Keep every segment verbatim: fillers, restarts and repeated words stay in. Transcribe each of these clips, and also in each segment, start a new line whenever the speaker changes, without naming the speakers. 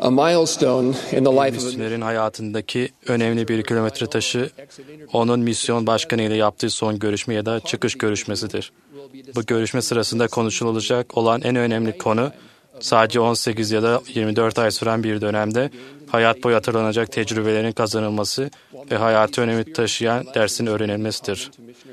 A milestone in the life of a
Misyonerin hayatındaki önemli bir kilometre taşı, onun misyon başkanı ile yaptığı son görüşme ya da çıkış görüşmesidir. Bu görüşme sırasında konuşulacak olan en önemli konu, sadece on sekiz ya da yirmi dört ay süren bir dönemde hayat boyu hatırlanacak tecrübelerin kazanılması ve hayatı önemli taşıyan dersin öğrenilmesidir.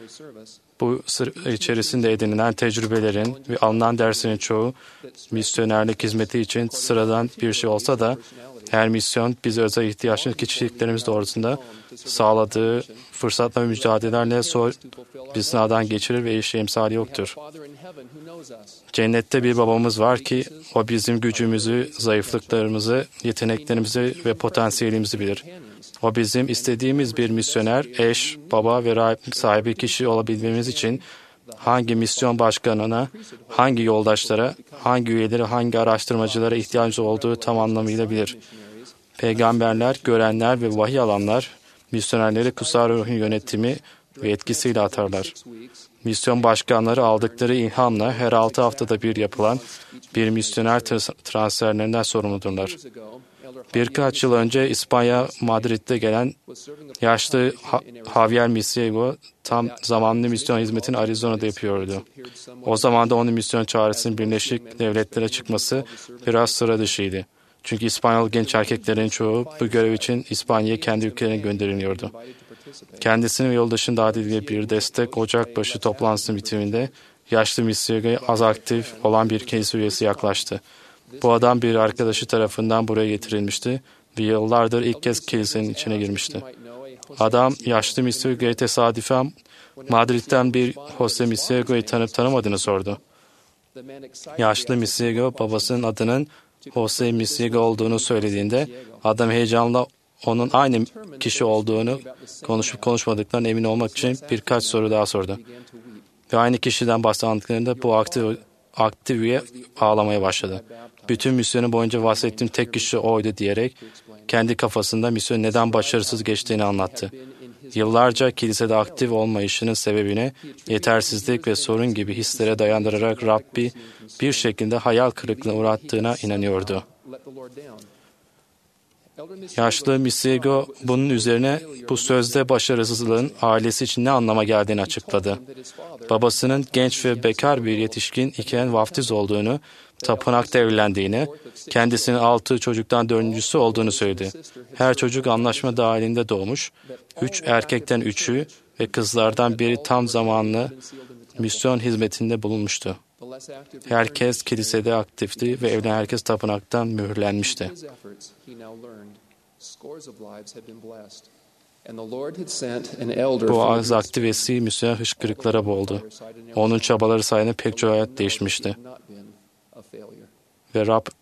Bu sır içerisinde edinilen tecrübelerin ve alınan derslerin çoğu misyonerlik hizmeti için sıradan bir şey olsa da her misyon bize özel ihtiyaçlı kişiliklerimiz doğrultusunda sağladığı fırsatla ve mücadelelerle zor bir sınavdan geçirir ve işe emsali yoktur. Cennette bir babamız var ki o bizim gücümüzü, zayıflıklarımızı, yeteneklerimizi ve potansiyelimizi bilir. O bizim istediğimiz bir misyoner, eş, baba ve rahip sahibi kişi olabilmemiz için hangi misyon başkanına, hangi yoldaşlara, hangi üyeleri, hangi araştırmacılara ihtiyacımız olduğu tam anlamıyla bilir. Peygamberler, görenler ve vahiy alanlar, misyonerleri kutsal ruhun yönetimi ve etkisiyle atarlar. Misyon başkanları aldıkları ilhamla her altı haftada bir yapılan bir misyoner transferlerinden sorumludurlar. Birkaç yıl önce İspanya, Madrid'de gelen yaşlı Javier Misiego tam zamanlı misyon hizmetini Arizona'da yapıyordu. O zaman da onun misyon çağrısının Birleşik Devletlere çıkması biraz sıra dışıydı. Çünkü İspanyol genç erkeklerin çoğu bu görev için İspanya'ya kendi ülkelerine gönderiliyordu. Kendisinin ve yoldaşının davet edildiği bir destek Ocakbaşı toplantısının bitiminde yaşlı Misiego'ya az aktif olan bir kilise üyesi yaklaştı. Bu adam bir arkadaşı tarafından buraya getirilmişti ve yıllardır ilk kez kilisenin içine girmişti. Adam yaşlı Misiego'ya tesadüfen Madrid'den bir Jose Misiego'yu tanıp tanımadığını sordu. Yaşlı Misiego babasının adının Jose Misiego olduğunu söylediğinde adam heyecanla onun aynı kişi olduğunu konuşup konuşmadıklarına emin olmak için birkaç soru daha sordu. Ve aynı kişiden bahsettiklerinde bu aktif, aktif üye ağlamaya başladı. Bütün misyonu boyunca bahsettiğim tek kişi oydu diyerek kendi kafasında misyon neden başarısız geçtiğini anlattı. Yıllarca kilisede aktif olmayışının sebebini yetersizlik ve sorun gibi hislere dayandırarak Rabbi bir şekilde hayal kırıklığına uğrattığına inanıyordu. Yaşlı Misiego bunun üzerine bu sözde başarısızlığın ailesi için ne anlama geldiğini açıkladı. Babasının genç ve bekar bir yetişkin iken vaftiz olduğunu, tapınakta evlendiğini, kendisinin altı çocuktan dördüncüsü olduğunu söyledi. Her çocuk anlaşma dahilinde doğmuş, üç erkekten üçü ve kızlardan biri tam zamanlı misyon hizmetinde bulunmuştu. Herkes kilisede aktifti ve evlenen herkes tapınaktan mühürlenmişti. Bu az aktivesi misyoner hışkırıklara boğuldu. Onun çabaları sayesinde pek çok hayat değişmişti. Ve Rab,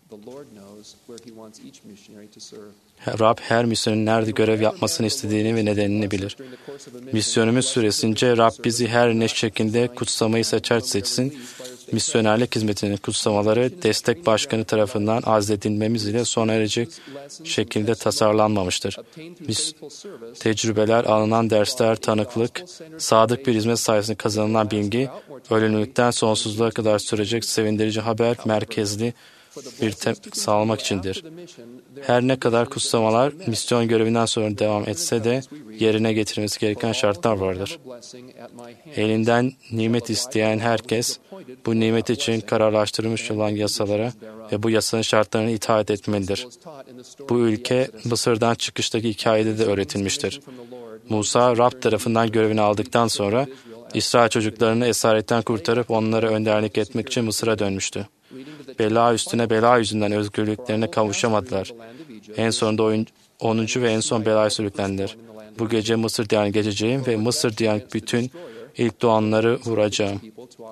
Rab her misyonerin nerede görev yapmasını istediğini ve nedenini bilir. Misyonumuz süresince Rab bizi her ne şekilde kutsamayı seçer seçsin, misyonerlik hizmetinin kutsamaları destek başkanı tarafından azledilmemiz ile sona erecek şekilde tasarlanmamıştır. Mis- tecrübeler, alınan dersler, tanıklık, sadık bir hizmet sayesinde kazanılan bilgi, ölümlükten sonsuzluğa kadar sürecek sevindirici haber merkezli bir tem sağlamak içindir. Her ne kadar kutsamalar misyon görevinden sonra devam etse de yerine getirilmesi gereken şartlar vardır. Elinden nimet isteyen herkes bu nimet için kararlaştırılmış olan yasalara ve bu yasanın şartlarına itaat etmelidir. Bu ülke Mısır'dan çıkıştaki hikayede de öğretilmiştir. Musa Rab tarafından görevini aldıktan sonra İsrail çocuklarını esaretten kurtarıp onlara önderlik etmek için Mısır'a dönmüştü. Bela üstüne bela yüzünden özgürlüklerine kavuşamadılar. En sonunda onuncu ve en son belaya sürüklendiler. Bu gece Mısır diyarına geçeceğim ve Mısır diyarına bütün ilk doğanları vuracağım.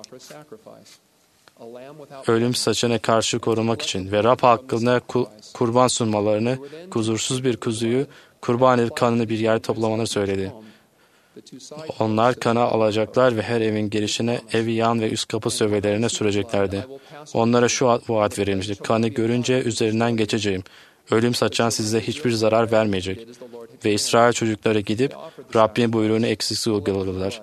Ölüm saçına karşı korumak için ve Rab hakkında kurban sunmalarını, kusursuz bir kuzuyu, kurban edip kanını bir yere toplamalarını söyledi. Onlar kanı alacaklar ve her evin girişine, evi yan ve üst kapı sövelerine süreceklerdi. Onlara şu vaat verilmişti: kanı görünce üzerinden geçeceğim. Ölüm saçan size hiçbir zarar vermeyecek. Ve İsrail çocukları gidip Rabbin buyruğunu eksiksiz uyguladılar.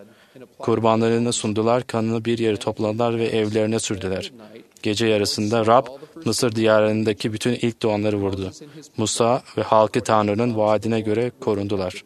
Kurbanlarını sundular, kanını bir yere topladılar ve evlerine sürdüler. Gece yarısında Rab Mısır diyarındaki bütün ilk doğanları vurdu. Musa ve halkı Tanrı'nın vaadine göre korundular.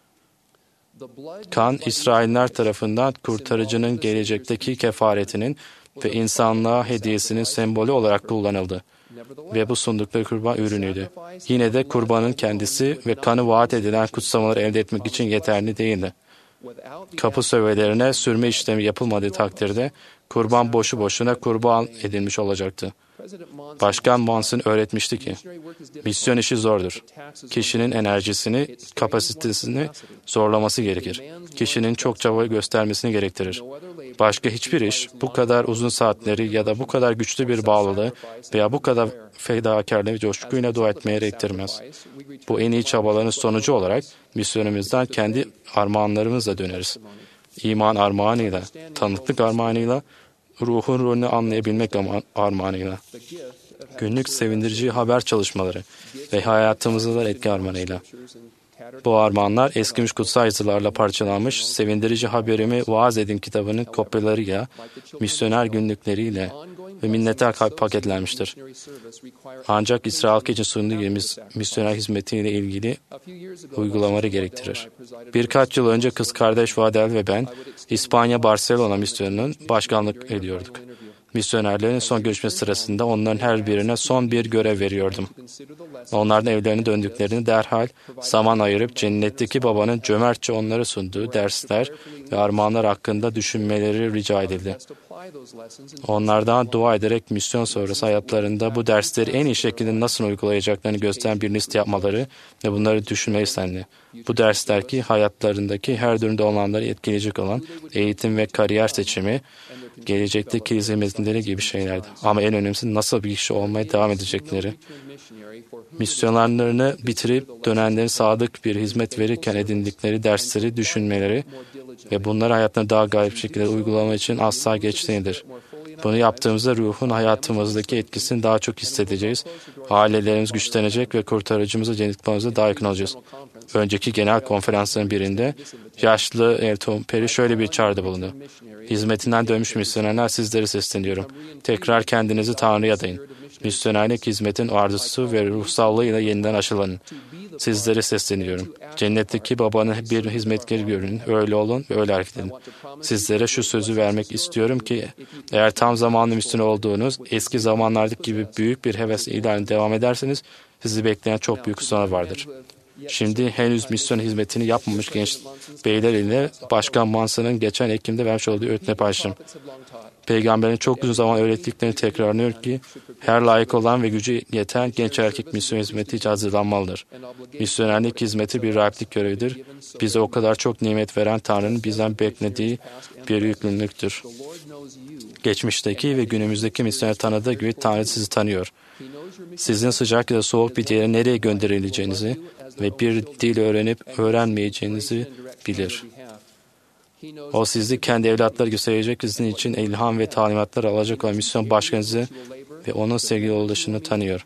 Kan, İsrailler tarafından kurtarıcının gelecekteki kefaretinin ve insanlığa hediyesinin sembolü olarak kullanıldı. Ve bu sundukları kurban ürünüydü. Yine de kurbanın kendisi ve kanı vaat edilen kutsamaları elde etmek için yeterli değildi. Kapı sövelerine sürme işlemi yapılmadığı takdirde kurban boşu boşuna kurban edilmiş olacaktı. Başkan Monson öğretmişti ki, misyon işi zordur. Kişinin enerjisini, kapasitesini zorlaması gerekir. Kişinin çok çaba göstermesini gerektirir. Başka hiçbir iş bu kadar uzun saatleri ya da bu kadar güçlü bir bağlılığı veya bu kadar fedakarlığı ve coşkuyla dua etmeye gerektirmez. Bu en iyi çabaların sonucu olarak misyonumuzdan kendi armağanlarımızla döneriz. İman armağanıyla, tanıklık armağanıyla, ruhun rolünü anlayabilmek armağanıyla, günlük sevindirici haber çalışmaları ve hayatımızda etki armağanıyla. Bu armağanlar eskimiş kutsal yazılarla parçalanmış, sevindirici haberimi vaaz edin kitabının kopyalarıyla, misyoner günlükleriyle ve minnettar paketlenmiştir. Ancak İsrail halkı için sunduğu gibi misyoner hizmetiyle ilgili uygulamaları gerektirir. Birkaç yıl önce kız kardeş Vadel ve ben, İspanya Barcelona misyonunun başkanlık ediyorduk. Misyonerlerin son görüşmesi sırasında onların her birine son bir görev veriyordum. Onlardan evlerine döndüklerini derhal zaman ayırıp cennetteki babanın cömertçe onlara sunduğu dersler ve armağanlar hakkında düşünmeleri rica edildi. Onlardan dua ederek misyon sonrası hayatlarında bu dersleri en iyi şekilde nasıl uygulayacaklarını gösteren bir liste yapmaları ve bunları düşünmeyi istendi. Bu dersler ki hayatlarındaki her durumda olanları etkileyecek olan eğitim ve kariyer seçimi, gelecekteki kilise hizmetleri gibi şeylerdi. Ama en önemlisi nasıl bir kişi olmaya devam edecekleri. Misyonlarını bitirip dönenlerin sadık bir hizmet verirken edindikleri dersleri düşünmeleri ve bunları hayatlarına daha galip şekilde uygulama için asla geç değildir. Bunu yaptığımızda ruhun hayatımızdaki etkisini daha çok hissedeceğiz. Ailelerimiz güçlenecek ve kurtarıcımıza, cennetimize daha yakın olacağız. Önceki genel konferansların birinde yaşlı Elton Perry şöyle bir çağrıda bulundu. Hizmetinden dönmüş misyonerler, sizlere sesleniyorum. Tekrar kendinizi Tanrı'ya adayın. Misyonerlik hizmetin arzusu ve ruhsallığıyla yeniden aşılanın. Sizlere sesleniyorum. Cennetteki babanın bir hizmetkari görün, öyle olun ve öyle hareket edin. Sizlere şu sözü vermek istiyorum ki, eğer tam zamanlı misyon olduğunuz eski zamanlardaki gibi büyük bir heves ilan devam ederseniz, sizi bekleyen çok büyük sonuçlar vardır. Şimdi henüz misyon hizmetini yapmamış genç beyler ile Başkan Manson'ın geçen Ekim'de vermiş olduğu öğütüne paylaşım. Peygamberin çok uzun zaman öğrettiklerini tekrarlıyor ki, her layık olan ve gücü yeten genç erkek misyon hizmeti için hazırlanmalıdır. Misyonerlik hizmeti bir rahiplik görevidir. Bize o kadar çok nimet veren Tanrı'nın bizden beklediği bir yükümlülüktür. Geçmişteki ve günümüzdeki misyoner tanıdığı gibi Tanrı sizi tanıyor. Sizin sıcak ya da soğuk bir yere nereye gönderileceğinizi ve bir dil öğrenip öğrenmeyeceğinizi bilir. O sizi kendi evlatları gösterecek, sizin için ilham ve talimatlar alacak olan misyon başkanınızı ve onun sevgili yoldaşını tanıyor.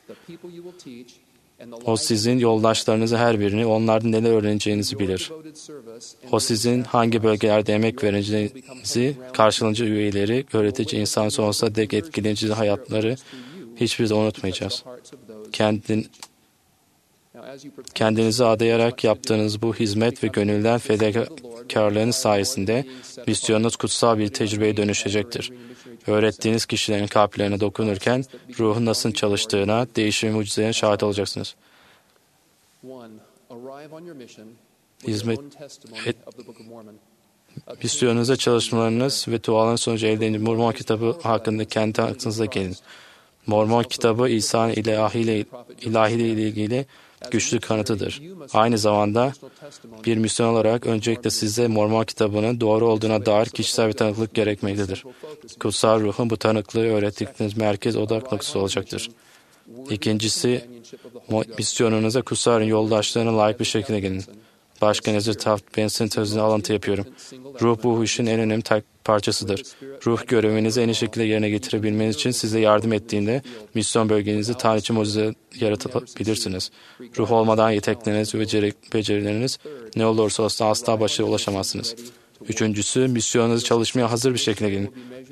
O sizin yoldaşlarınızı her birini, onlardan neler öğreneceğinizi bilir. O sizin hangi bölgelerde emek vereceğinizi, karşılığında üyeleri, öğretici insan sonsuza dek etkileyici hayatları hiçbir zaman unutmayacağız. Kendin, kendinizi adayarak yaptığınız bu hizmet ve gönülden fedakarlığınız sayesinde misyonunuz kutsal bir tecrübeye dönüşecektir. Öğrettiğiniz kişilerin kalplerine dokunurken ruhun nasıl çalıştığına, değişim ve mucizelerine şahit olacaksınız. Hizmet et, misyonunuza çalışmalarınız ve duaların sonucu elde edildiğiniz Mormon kitabı hakkında kendi aklınıza gelin. Mormon kitabı İsa'nın ilahiyle, ilahiyle ilgili güçlü kanıtıdır. Aynı zamanda bir misyon olarak öncelikle size Mormon kitabının doğru olduğuna dair kişisel bir tanıklık gerekmektedir. Kutsal ruhun bu tanıklığı öğrettikleriniz merkez odak noktası olacaktır. İkincisi, misyonunuza kutsal yoldaşlarına layık bir şekilde gelin. Başkan Ezra Taft Benson sözüne alıntı yapıyorum. Ruh bu işin en önemli parçasıdır. Ruh görevinizi en iyi şekilde yerine getirebilmeniz için size yardım ettiğinde misyon bölgenizi Tanrı için mucize yaratabilirsiniz. Ruh olmadan yetenekleriniz ve becerileriniz ne olursa olsun asla başarıya ulaşamazsınız. Üçüncüsü, misyonunuzu çalışmaya hazır bir şekilde gelin.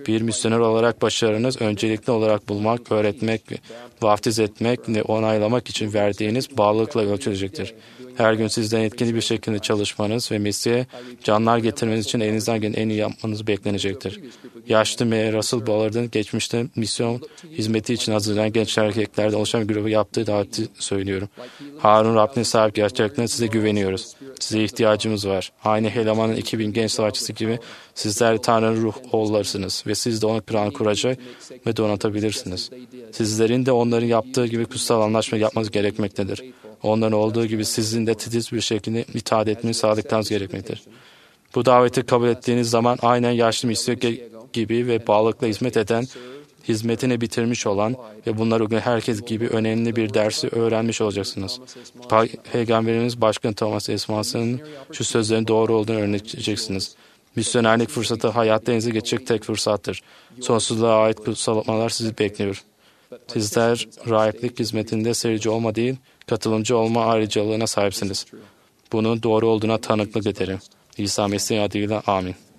Bir misyoner olarak başarınız öncelikli olarak bulmak, öğretmek, vaftiz etmek ve onaylamak için verdiğiniz bağlılıkla ölçülecektir. Her gün sizden etkili bir şekilde çalışmanız ve mesleğe canlar getirmeniz için elinizden gelen en iyi yapmanız beklenecektir. Yaşlı Mayor Russell Ballard'ın geçmişte misyon hizmeti için hazırlanan genç erkeklerden oluşan bir grubu yaptığı daveti söylüyorum. Harun Rabbine sahip gerçekten size güveniyoruz. Size ihtiyacımız var. Aynı Helaman'ın iki bin genç savaşçısı gibi sizler Tanrı'nın ruh oğullarısınız ve siz de onun planı kuracak ve donatabilirsiniz. Sizlerin de onların yaptığı gibi kutsal anlaşma yapmanız gerekmektedir. Onların olduğu gibi sizin de titiz bir şekilde itaat etmeyi sağladıklarınız gerekmektedir. Bu daveti kabul ettiğiniz zaman aynen yaşlı misyon gibi ve bağlılıkla hizmet eden, hizmetini bitirmiş olan ve bunları uygun herkes gibi önemli bir dersi öğrenmiş olacaksınız. Peygamberimiz Başkan Thomas Esmas'ın şu sözlerin doğru olduğunu öğreneceksiniz. Misyonerlik fırsatı hayatlarınızı geçecek tek fırsattır. Sonsuzluğa ait kutsalamalar sizi bekliyor. Sizler rahiplik hizmetinde seyirci olma değil, katılımcı olma ayrıcalığına sahipsiniz. Bunun doğru olduğuna tanıklık ederim. İsa Mesih adıyla amin.